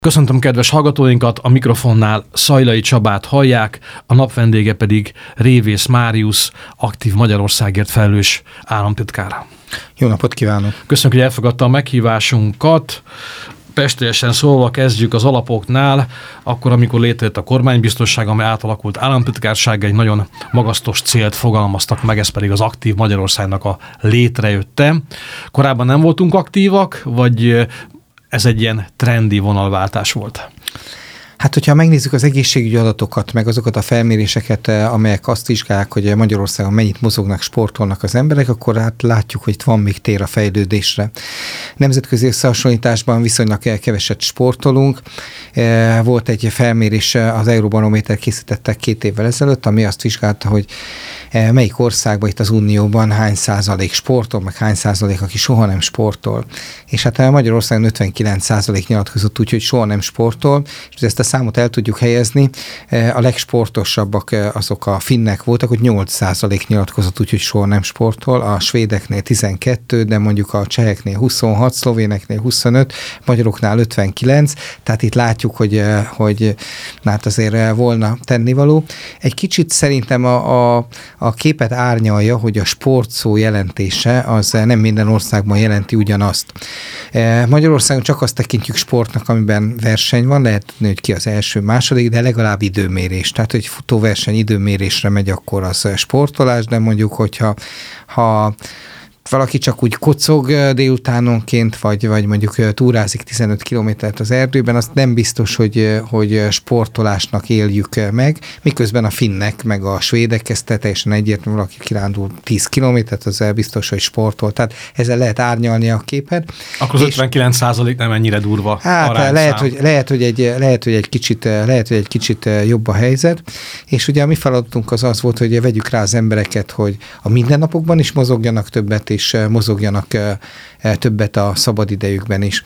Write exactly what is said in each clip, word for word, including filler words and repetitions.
Köszöntöm kedves hallgatóinkat, a mikrofonnál Szajlai Csabát hallják, a nap vendége pedig Révész Máriusz, aktív Magyarországért felelős államtitkár. Jó napot kívánok! Köszönjük, hogy elfogadta a meghívásunkat. Pestélyesen szólva kezdjük az alapoknál, akkor, amikor létrejött a kormánybiztosság, amely átalakult államtitkárság, egy nagyon magasztos célt fogalmaztak meg, ez pedig az aktív Magyarországnak a létrejötte. Korábban nem voltunk aktívak, vagy ez egy ilyen trendi vonalváltás volt? Hát, hogyha megnézzük az egészségügyi adatokat, meg azokat a felméréseket, amelyek azt vizsgálják, hogy Magyarországon mennyit mozognak, sportolnak az emberek, akkor hát látjuk, hogy itt van még tér a fejlődésre. Nemzetközi összehasonlításban viszonylag keveset sportolunk. Volt egy felmérés, az Euróbarométer készítettek két évvel ezelőtt, ami azt vizsgálta, hogy melyik országban itt az Unióban hány százalék sportol, meg hány százalék, aki soha nem sportol. És hát Magyarországon ötvenkilenc százalék nyilatkozott úgy, hogy soha nem sportol, és ezt a számot el tudjuk helyezni. A legsportosabbak azok a finnek voltak, hogy nyolc százalék nyilatkozott úgy, hogy soha nem sportol, a svédeknél tizenkettő, de mondjuk a cseheknél huszonhat, szlovéneknél huszonöt, magyaroknál ötvenkilenc, tehát itt látjuk, hogy, hogy hát azért volna tennivaló. Egy kicsit szerintem a, a A képet árnyalja, hogy a sport szó jelentése az nem minden országban jelenti ugyanazt. Magyarországon csak azt tekintjük sportnak, amiben verseny van, lehet tudni, hogy ki az első, második, de legalább időmérés. Tehát, hogy futóverseny időmérésre megy, akkor az sportolás, de mondjuk, hogyha ha valaki csak úgy kocog délutánonként, vagy, vagy mondjuk túrázik tizenöt kilométert az erdőben, azt nem biztos, hogy, hogy sportolásnak éljük meg, miközben a finnek, meg a svédek ezt teljesen egyértelmű, valaki kirándul tíz kilométert, az biztos, hogy sportol. Tehát ezzel lehet árnyalni a képet. Akkor az és ötvenkilenc százalék nem ennyire durva hát lehet hogy, lehet, hogy egy, lehet, hogy egy kicsit, lehet, hogy egy kicsit jobb a helyzet, és ugye a mi feladatunk az az volt, hogy vegyük rá az embereket, hogy a mindennapokban is mozogjanak többet, és mozogjanak többet a szabadidejükben is.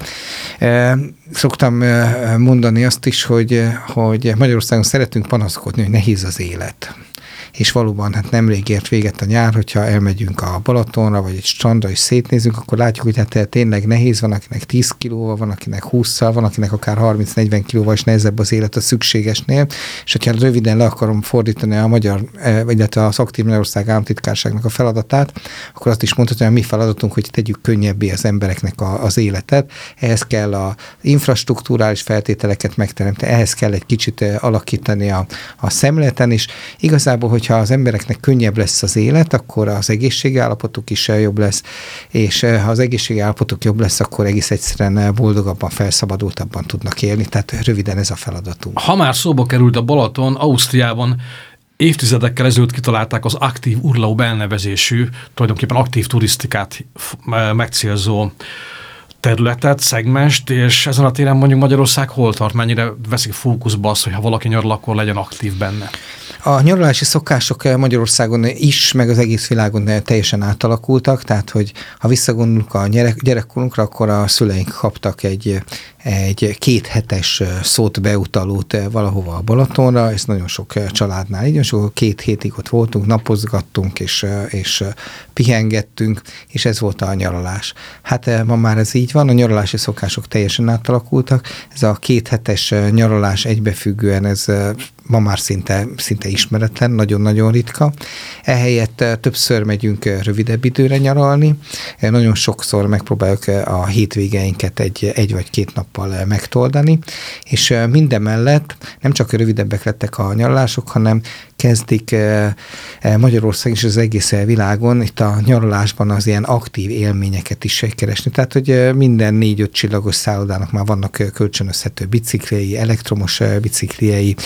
Szoktam mondani azt is, hogy, hogy Magyarországon szeretünk panaszkodni, hogy nehéz az élet. És valóban hát nemrég ért véget a nyár, hogyha elmegyünk a Balatonra, vagy egy strandra és szétnézünk, akkor látjuk, hogy hát tényleg nehéz, van akinek tíz kilóval, van akinek hússzal, van akinek akár harminc-negyven kilóval is nehezebb az élet a szükségesnél, és hogyha röviden le akarom fordítani a magyar, illetve az aktív Magyarország államtitkárságnak a feladatát, akkor azt is mondhatom, hogy a mi feladatunk, hogy tegyük könnyebbé az embereknek a, az életet. Ehhez kell a infrastruktúrális feltételeket megteremteni, ehhez kell egy kicsit alakítani a, a szemléleten is. Igazából, hogy ha az embereknek könnyebb lesz az élet, akkor az egészségi állapotuk is jobb lesz, és ha az egészségi állapotuk jobb lesz, akkor egész egyszerűen boldogabban, felszabadultabban tudnak élni. Tehát röviden ez a feladatunk. Ha már szóba került a Balaton, Ausztriában évtizedekkel ezelőtt kitalálták az aktív Urlaub elnevezésű, tulajdonképpen aktív turisztikát megcélzó területet, szegmest, és ezen a téren mondjuk Magyarország hol tart, mennyire veszik fókuszba az, hogy ha valaki nyaral, akkor legyen aktív benne? A nyaralási szokások Magyarországon is, meg az egész világon teljesen átalakultak, tehát, hogy ha visszagondolunk a gyerek, gyerekkorunkra, akkor a szüleink kaptak egy, egy kéthetes szót beutalót valahova a Balatonra, ez nagyon sok családnál így, és két hétig ott voltunk, napozgattunk, és, és pihengettünk, és ez volt a nyaralás. Hát ma már ez így van, a nyaralási szokások teljesen átalakultak, ez a kéthetes nyaralás egybefüggően, ez ma már szinte, szinte ismeretlen, nagyon-nagyon ritka. Ehelyett többször megyünk rövidebb időre nyaralni, nagyon sokszor megpróbáljuk a hétvégeinket egy, egy vagy két nappal megtoldani, és mindemellett nem csak rövidebbek lettek a nyaralások, hanem kezdik Magyarország és az egész világon itt a nyaralásban az ilyen aktív élményeket is keresni. Tehát, hogy minden négy-öt csillagos szállodának már vannak kölcsönözhető bicikliei, elektromos bicikliei,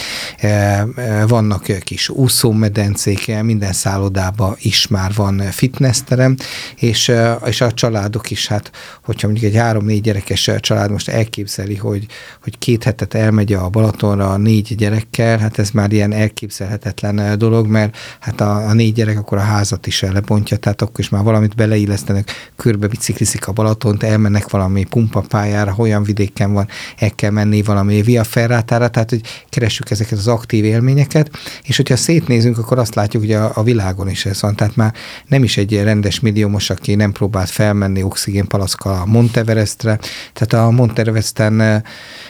vannak kis úszómedencék, minden szállodában is már van fitnessterem, és, és a családok is, hát, hogyha mondjuk egy három-négy gyerekes család most elképzeli, hogy, hogy két hetet elmegy a Balatonra négy gyerekkel, hát ez már ilyen elképzelhetetlen lehetetlen dolog, mert hát a, a négy gyerek akkor a házat is lebontja, tehát akkor is már valamit beleillesztenek, körbe biciklizik a Balatont, elmennek valami pumpapályára, olyan vidéken van, el kell menni valami via ferrátára, tehát hogy keressük ezeket az aktív élményeket, és hogyha szétnézünk, akkor azt látjuk, hogy a, a világon is ez van, tehát már nem is egy rendes milliómos, aki nem próbált felmenni oxigénpalackkal a Monteverestre, tehát a Monteveresten e,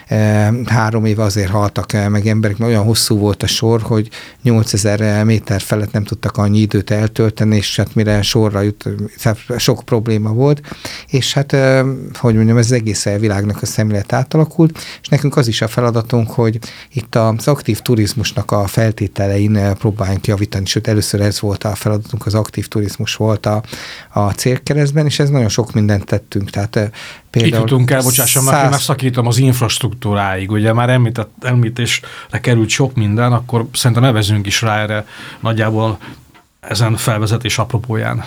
e, három év azért haltak meg emberek, mert olyan hosszú volt a sor, hogy nyolcezer méter felett nem tudtak annyi időt eltölteni, és hát mire sorra jut, sok probléma volt, és hát, e, hogy mondjam, ez az egész világnak a szemlélet átalakult, és nekünk az is a feladatunk, hogy itt az aktív turizmusnak a feltételein próbáljunk javítani, sőt először ez volt a feladatunk, az aktív turizmus volt a, a célkeresztben, és ez nagyon sok mindent tettünk, tehát például... Itt jutunk el, bocsássam, száz... már megszakítom az infrastruktúráig, ugye már említett, említésre került sok minden, akkor szerintem nevezünk is rá erre nagyjából ezen felvezetés apropóján.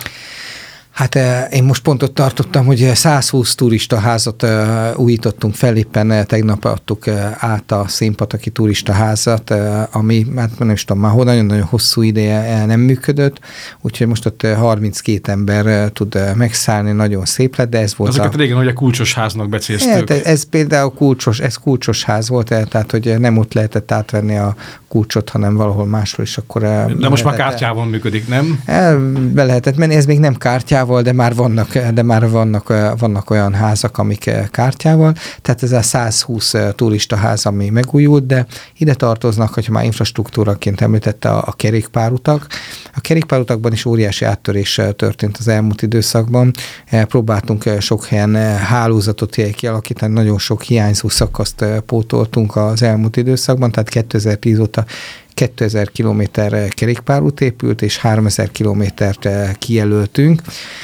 Hát én most pont ott tartottam, hogy százhúsz turistaházat újítottunk fel, éppen tegnap adtuk át a Színpataki turistaházat, ami, hát nem is tudom, már nagyon-nagyon hosszú ideje nem működött, úgyhogy most ott harminckét ember tud megszállni, nagyon szép lett, de ez volt Ezeket a... régen ugye kulcsos háznak becéztük. Ez, ez például kulcsos, ez kulcsos ház volt, tehát hogy nem ott lehetett átvenni a kulcsot, hanem valahol máshol is akkor... De most már kártyával működik, nem? Be lehetett menni, ez még nem kártyával, de már vannak, de már vannak, vannak olyan házak, amik kártyával, tehát ez a százhúsz turistaház, ami megújult, de ide tartoznak, hogyha már infrastruktúraként említette a, a kerékpárutak. A kerékpárutakban is óriási áttörés történt az elmúlt időszakban. Próbáltunk sok helyen hálózatot kialakítani, nagyon sok hiányzó szakaszt pótoltunk az elmúlt időszakban, tehát kétezer-tíz óta kétezer kilométer kerékpárút épült, és háromezer kilométert kijelöltünk,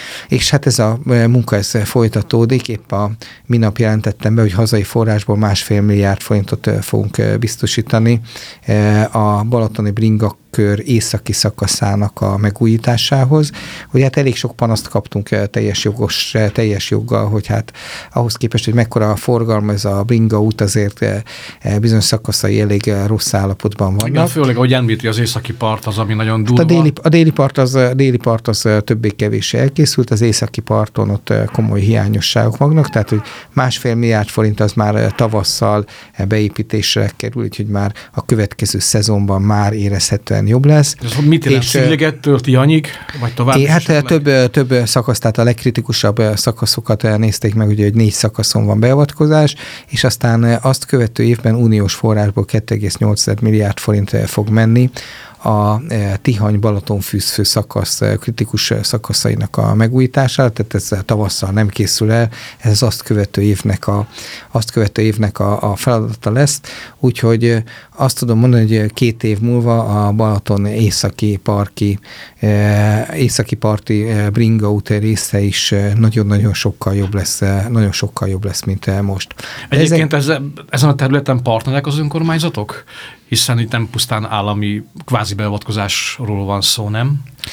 és hát ez a munka ez folytatódik, épp a minap jelentettem be, hogy hazai forrásból másfél milliárd forintot fogunk biztosítani a balatoni bringa kör északi szakaszának a megújításához, hogy hát elég sok panaszt kaptunk teljes jogos, teljes joggal, hogy hát ahhoz képest, hogy mekkora a forgalma, ez a bringa út azért bizonyos szakaszai elég rossz állapotban vannak. Igen, főleg, ahogy említi, az északi part az, ami nagyon durva. Hát a déli, a déli part az, déli part az többé-kevésbé elkészült, az északi parton ott komoly hiányosságok vannak, tehát hogy másfél milliárd forint az már tavasszal beépítésre kerül, úgyhogy már a következő szezonban már érezhetően jobb lesz. Ez mit jelent? Sziligettől Tianyig? Vagy tovább? É, hát több, több szakasz, tehát a legkritikusabb szakaszokat nézték meg, ugye, hogy négy szakaszon van beavatkozás, és aztán azt követő évben uniós forrásból kettő egész nyolc milliárd forint fog menni a Tihany-Balatonfűzfő szakasz kritikus szakaszainak a megújítására, tehát ez tavasszal nem készül el, ez azt követő évnek a, azt követő évnek a, a feladata lesz, úgyhogy azt tudom mondani, hogy két év múlva a Balaton északi parki, északi parti bringa út része is nagyon-nagyon sokkal jobb lesz, nagyon sokkal jobb lesz, mint most. Egyébként ezek... ezen a területen partnerek az önkormányzatok? Hiszen itt nem pusztán állami kvázi beavatkozásról van szó, nem?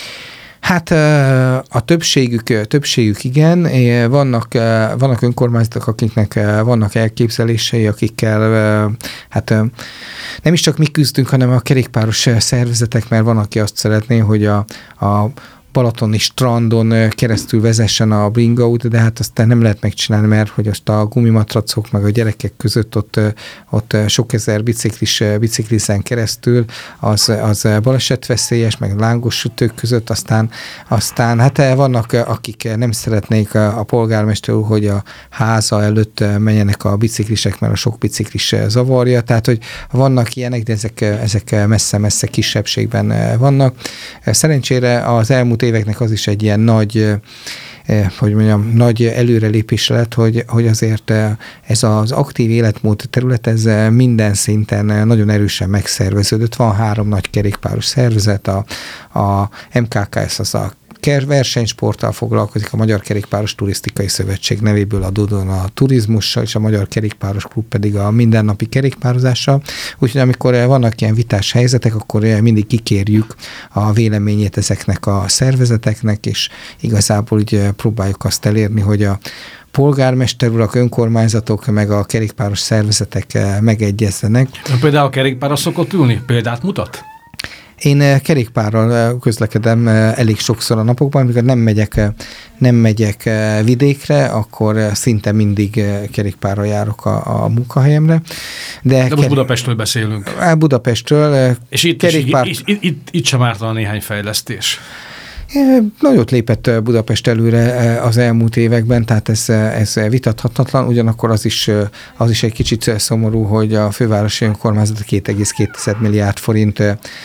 Hát a többségük, többségük igen, vannak, vannak önkormányzatok, akiknek vannak elképzelései, akikkel hát nem is csak mi küzdünk, hanem a kerékpáros szervezetek, mert van, aki azt szeretné, hogy a, a balatoni strandon keresztül vezessen a bringa út, de hát azt nem lehet megcsinálni, mert hogy azt a gumimatracok meg a gyerekek között ott, ott sok ezer biciklis, biciklizen keresztül, az, az balesetveszélyes, meg lángos sütők között, aztán, aztán hát vannak, akik nem szeretnék a, a polgármester úr, hogy a háza előtt menjenek a biciklisek, mert a sok biciklis zavarja, tehát hogy vannak ilyenek, de ezek, ezek messze-messze kisebbségben vannak. Szerencsére az elmúlt éveknek az is egy ilyen nagy, hogy mondjam, nagy előrelépés lett, hogy, hogy azért ez az aktív életmód terület, ez minden szinten nagyon erősen megszerveződött. Van három nagy kerékpáros szervezet, a, a em ká ká es az a versenysporttal foglalkozik, a Magyar Kerékpáros Turisztikai Szövetség nevéből adódóan a turizmussal, és a Magyar Kerékpáros Klub pedig a mindennapi kerékpározással. Úgyhogy amikor vannak ilyen vitás helyzetek, akkor mindig kikérjük a véleményét ezeknek a szervezeteknek, és igazából így próbáljuk azt elérni, hogy a polgármester urak, önkormányzatok, meg a kerékpáros szervezetek megegyezzenek. Például a kerékpárra szokott ülni? Példát mutat? Én kerékpárral közlekedem elég sokszor a napokban, amikor nem megyek, nem megyek vidékre, akkor szinte mindig kerékpárral járok a, a munkahelyemre. De, De most Budapestről beszélünk. Budapestről. És itt, kerékpár... is, itt, itt, itt sem ártana néhány fejlesztés. Nagyot lépett Budapest előre az elmúlt években, tehát ez, ez vitathatatlan, ugyanakkor az is, az is egy kicsit szomorú, hogy a fővárosi önkormányzat két egész két milliárd forint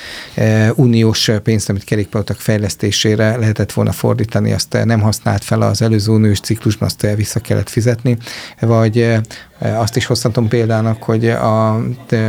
uniós pénzt, amit kerékpárutak fejlesztésére lehetett volna fordítani, azt nem használt fel az előző uniós ciklusban, azt vissza kellett fizetni, vagy azt is hozhatom példának, hogy a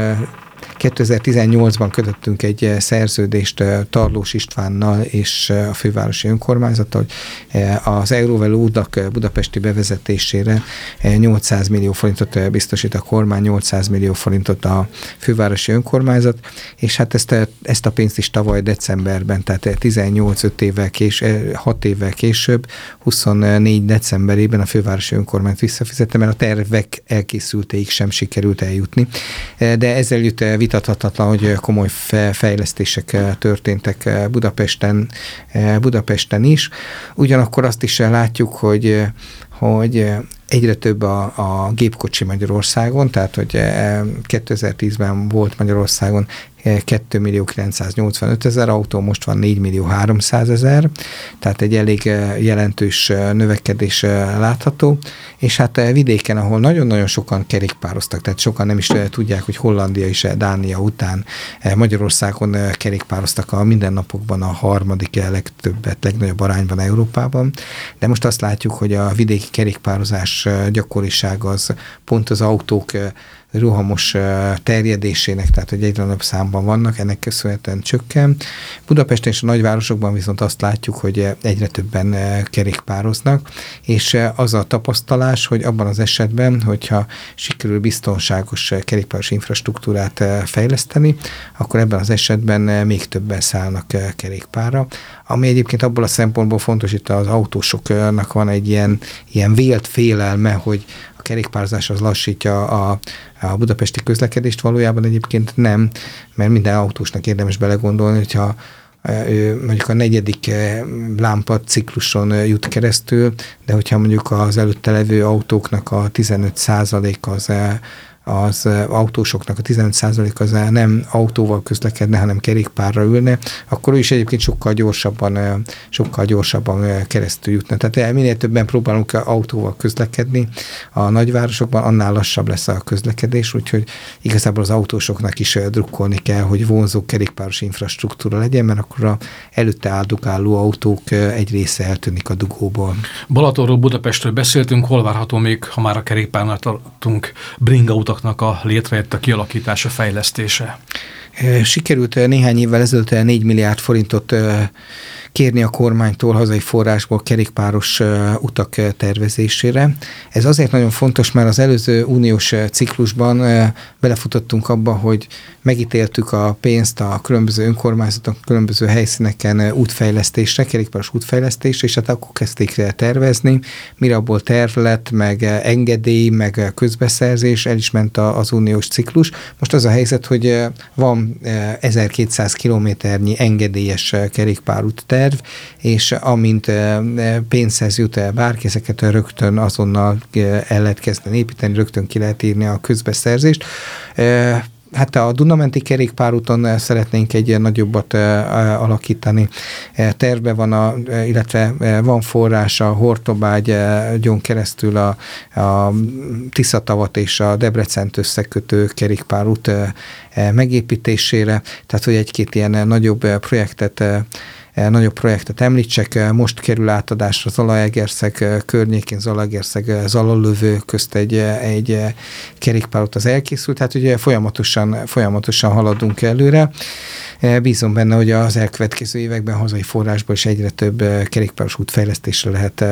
kétezer-tizennyolcban kötöttünk egy szerződést Tarlós Istvánnal és a fővárosi önkormányzattal, hogy az Eurovelo útnak budapesti bevezetésére nyolcszáz millió forintot biztosít a kormány, nyolcszáz millió forintot a fővárosi önkormányzat, és hát ezt, ezt a pénzt is tavaly decemberben, tehát tizennyolc öt évvel kés, hat évvel később, huszonnégy decemberében a fővárosi önkormányzat visszafizette, mert a tervek elkészültéig sem sikerült eljutni. De ezzel jut vitathatatlan, hogy komoly fejlesztések történtek Budapesten, Budapesten is. Ugyanakkor azt is látjuk, hogy, hogy egyre több a, a gépkocsi Magyarországon, tehát hogy kétezer-tízben volt Magyarországon két millió kilencszáznyolcvanöt ezer autó, most van négy millió háromszázezer, tehát egy elég jelentős növekedés látható, és hát vidéken, ahol nagyon-nagyon sokan kerékpároztak, tehát sokan nem is tudják, hogy Hollandia és Dánia után Magyarországon kerékpároztak a mindennapokban a harmadik legtöbbet, legnagyobb arányban Európában, de most azt látjuk, hogy a vidéki kerékpározás gyakoriság az pont az autók rohamos terjedésének, tehát hogy egyre nagyobb számban vannak, ennek köszönhetően csökken. Budapesten és a nagyvárosokban viszont azt látjuk, hogy egyre többen kerékpároznak, és az a tapasztalás, hogy abban az esetben, hogyha sikerül biztonságos kerékpáros infrastruktúrát fejleszteni, akkor ebben az esetben még többen szállnak kerékpárra, ami egyébként abból a szempontból fontos, itt az autósoknak van egy ilyen, ilyen vélt félelme, hogy a kerékpározás az lassítja a, a budapesti közlekedést, valójában egyébként nem, mert minden autósnak érdemes belegondolni, hogyha ő mondjuk a negyedik lámpa cikluson jut keresztül, de hogyha mondjuk az előtte levő autóknak a tizenöt százalék az az autósoknak a tizenöt százalék az nem autóval közlekedne, hanem kerékpárra ülne, akkor ő is egyébként sokkal gyorsabban, sokkal gyorsabban keresztül jutna. Tehát minél többen próbálunk autóval közlekedni a nagyvárosokban, annál lassabb lesz a közlekedés, úgyhogy igazából az autósoknak is drukkolni kell, hogy vonzó kerékpáros infrastruktúra legyen, mert akkor az előtte áldogáló autók egy része eltűnik a dugóból. Balatonról, Budapestről beszéltünk, hol várható még, ha már a kerékpárnál tartunk, bringautak a létrejött a kialakítása, fejlesztése? Sikerült néhány évvel ezelőtt négy milliárd forintot kérni a kormánytól hazai forrásból kerékpáros utak tervezésére. Ez azért nagyon fontos, mert az előző uniós ciklusban belefutottunk abba, hogy megítéltük a pénzt a különböző önkormányzatok, különböző helyszíneken útfejlesztésre, kerékpáros útfejlesztésre, és hát akkor kezdték tervezni, mire abból terv lett, meg engedély, meg közbeszerzés, el is ment az uniós ciklus. Most az a helyzet, hogy van ezerkétszáz kilométernyi engedélyes kerékpárút terv, és amint pénzhez jut el bárki, ezeket rögtön azonnal el lehet kezdeni építeni, rögtön ki lehet írni a közbeszerzést. Hát a Dunamenti kerékpárúton szeretnénk egy nagyobbat alakítani. Tervben van, a, illetve van forrás a Hortobágyon keresztül a, a Tiszatavat és a Debrecent összekötő kerékpárút megépítésére, tehát hogy egy-két ilyen nagyobb projektet nagyobb projektet említsek, most kerül átadásra Zalaegerszeg környékén, Zalaegerszeg Zalalövő közt egy, egy kerékpárút az elkészült, tehát ugye folyamatosan, folyamatosan haladunk előre. Bízom benne, hogy az elkövetkező években hazai forrásból is egyre több kerékpáros útfejlesztésre lehet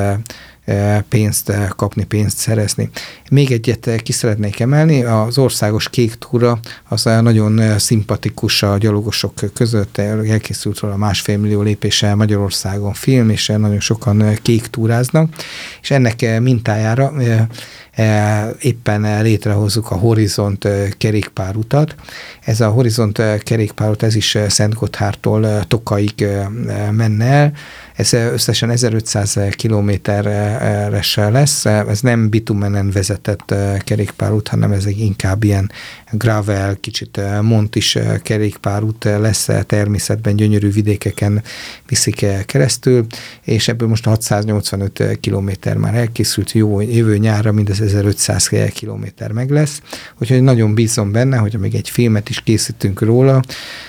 pénzt kapni, pénzt szerezni. Még egyet ki szeretnék emelni, az országos kék túra az nagyon szimpatikus a gyalogosok között, elkészült róla másfél millió lépéssel Magyarországon film, és nagyon sokan kék túráznak, és ennek mintájára éppen létrehozzuk a Horizont kerékpárutat. Ez a Horizont kerékpárút, ez is Szentgotthártól Tokaig menne el. Ez összesen ezerötszáz kilométeres lesz. Ez nem bitumenen vezetett kerékpárút, hanem ez inkább ilyen gravel, kicsit montis kerékpárút lesz, természetben gyönyörű vidékeken viszik keresztül, és ebből most hatszáznyolcvanöt kilométer már elkészült, jó, jövő nyárra mindez ezerötszáz kilométer meg lesz, úgyhogy nagyon bízom benne, hogy még egy filmet is készítünk róla.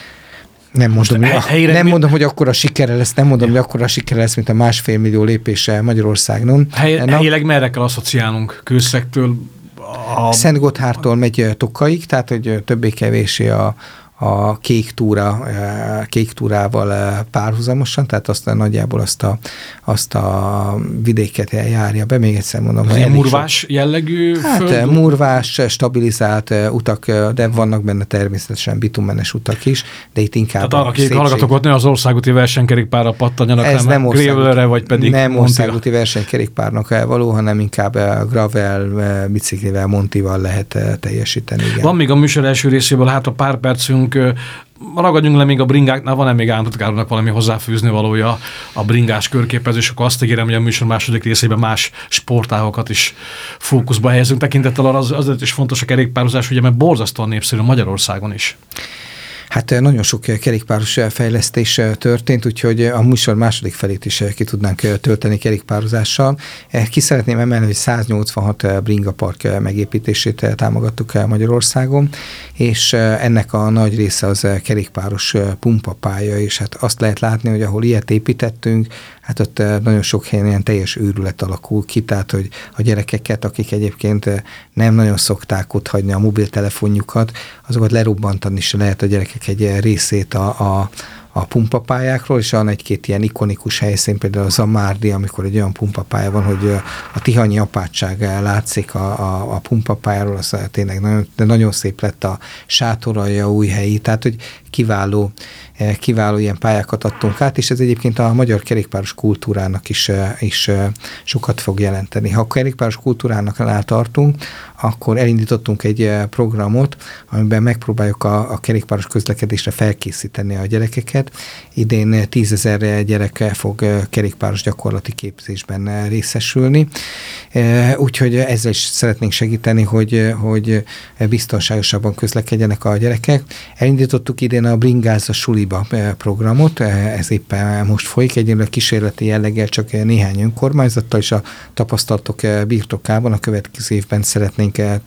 Nem mondom, hogy, helyre, nem mondom, hogy akkora sikere lesz, nem mondom, ja. hogy akkora sikere lesz, mint a másfél millió lépése Magyarországon. Hely, helyileg merre kell asszociálnunk? Kőszektől? A... Szentgotthártól megy Tokaig, tehát hogy többé-kevésé a a kék túra, kék túrával párhuzamosan, tehát azt nagyjából azt a, azt a vidéket járja be, még egyszer mondom. Ez ilyen murvás sok, jellegű hát föld? Murvás, stabilizált utak, de vannak benne természetesen bitumenes utak is, de itt inkább tehát arra kék hallgatok, ott ne az országúti versenykerékpárra pattanjanak, ez nem gravelre, vagy pedig nem Montival. Országúti versenykerékpárnak való, hanem inkább gravel, biciklivel, Montival lehet teljesíteni. Igen. Van még a műsor első részéből, hát a pár percünk, ragadjunk le még a bringáknál, van-e még államtitkárnak valami hozzáfűzni valója a bringás körképezés, akkor azt ígérem, hogy a műsor második részében más sportágokat is fókuszba helyezünk. Tekintettel arra az, azért is fontos a kerékpározás, ugye, mert borzasztóan népszerű Magyarországon is. Hát nagyon sok kerékpáros fejlesztés történt, úgyhogy a műsor második felét is ki tudnánk tölteni kerékpározással. Ki szeretném emelni, hogy száznyolcvanhat bringapark megépítését támogattuk Magyarországon, és ennek a nagy része az kerékpáros pumpapálya, és hát azt lehet látni, hogy ahol ilyet építettünk, hát ott nagyon sok helyen ilyen teljes őrület alakul ki, tehát hogy a gyerekeket, akik egyébként nem nagyon szokták ott hagyni a mobiltelefonjukat, azokat lerobbantani is lehet a gyerekek egy részét a, a a pumpapályákról, és van egy-két ilyen ikonikus helyszín, például a Zamárdi, amikor egy olyan pumpapálya van, hogy a tihanyi apátság látszik a, a, a pumpapályáról, az tényleg nagyon, de nagyon szép lett a sátoralja, Újhelyi, tehát hogy kiváló, kiváló ilyen pályákat adtunk át, és ez egyébként a magyar kerékpáros kultúrának is, is sokat fog jelenteni. Ha a kerékpáros kultúrának tartunk, akkor elindítottunk egy programot, amiben megpróbáljuk a, a kerékpáros közlekedésre felkészíteni a gyerekeket. Idén tízezer gyerek fog kerékpáros gyakorlati képzésben részesülni, úgyhogy ezzel is szeretnénk segíteni, hogy, hogy biztonságosabban közlekedjenek a gyerekek. Elindítottuk idén a Bringáz a suliba programot, ez éppen most folyik, egyébként kísérleti jelleggel csak néhány önkormányzattal, és a tapasztalatok birtokában a következő évben szeretnénk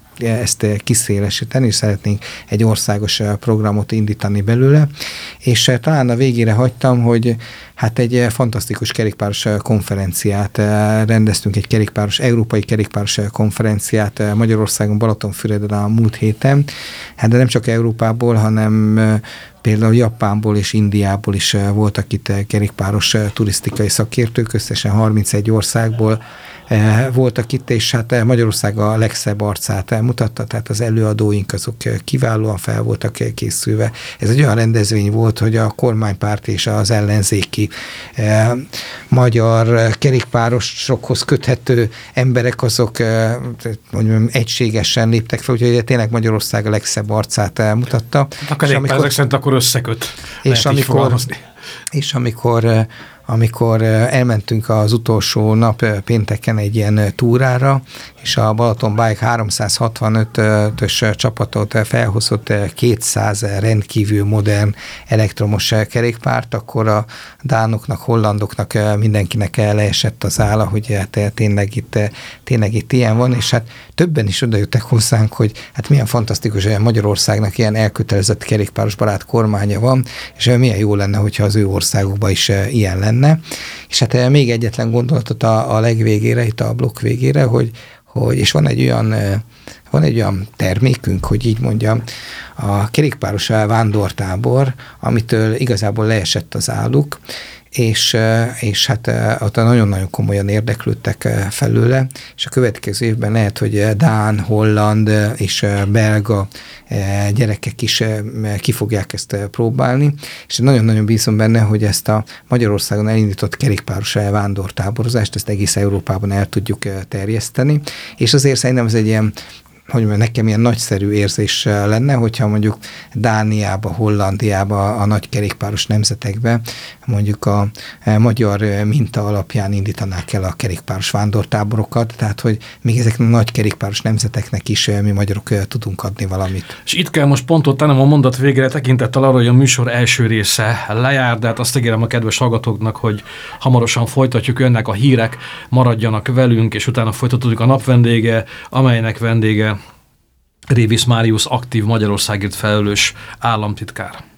ezt kiszélesíteni, és szeretnénk egy országos programot indítani belőle, és talán a végére hagytam, hogy hát egy fantasztikus kerékpáros konferenciát rendeztünk, egy kerékpáros, európai kerékpáros konferenciát Magyarországon, Balatonfüreden a múlt héten, hát de nem csak Európából, hanem például Japánból és Indiából is voltak itt kerékpáros turisztikai szakértők, összesen harmincegy országból voltak itt, és hát Magyarország a legszebb arcát mutatta, tehát az előadóink azok kiválóan fel voltak készülve. Ez egy olyan rendezvény volt, hogy a kormánypárt és az ellenzéki eh, magyar kerékpárosokhoz köthető emberek azok eh, mondjam, egységesen léptek fel, úgyhogy tényleg Magyarország a legszebb arcát mutatta. A kerékpározók szerint akkor összeköt. És amikor, és amikor amikor elmentünk az utolsó nap pénteken egy ilyen túrára, és a Balaton Bike háromszázhatvanötös csapatot felhozott kétszáz rendkívül modern elektromos kerékpárt, akkor a dánoknak, hollandoknak, mindenkinek leesett az álla, hogy hát tényleg itt, tényleg itt ilyen van, és hát többen is odajöttek hozzánk, hogy hát milyen fantasztikus, hogy Magyarországnak ilyen elkötelezett kerékpáros barát kormánya van, és milyen jó lenne, hogyha az ő országukban is ilyen lenne. És hát még egyetlen gondolatot a, a legvégére, itt a blokk végére, hogy, hogy és van egy olyan van egy olyan termékünk, hogy így mondjam, a kerékpáros vándortábor, amitől igazából leesett az álluk, és, és hát ott nagyon-nagyon komolyan érdeklődtek felőle, és a következő évben lehet, hogy dán, holland és belga gyerekek is ki fogják ezt próbálni, és nagyon-nagyon bízom benne, hogy ezt a Magyarországon elindított kerékpáros vándortáborozást, ezt egész Európában el tudjuk terjeszteni, és azért szerintem ez egy ilyen, hogy mondjam, nekem ilyen nagyszerű érzés lenne, hogyha mondjuk Dániába, Hollandiába, a nagy kerékpáros nemzetekbe mondjuk a magyar minta alapján indítanák el a kerékpáros vándortáborokat, tehát hogy még ezek a nagy kerékpáros nemzeteknek is mi magyarok tudunk adni valamit. És itt kell most pontot tennem a mondat végére tekintettel arra, hogy a műsor első része lejár, de hát azt ígérem a kedves hallgatóknak, hogy hamarosan folytatjuk, jönnek a hírek, maradjanak velünk, és utána folytatódik a napvendége, amelynek vendége Révész Máriusz, aktív Magyarországért felelős államtitkár.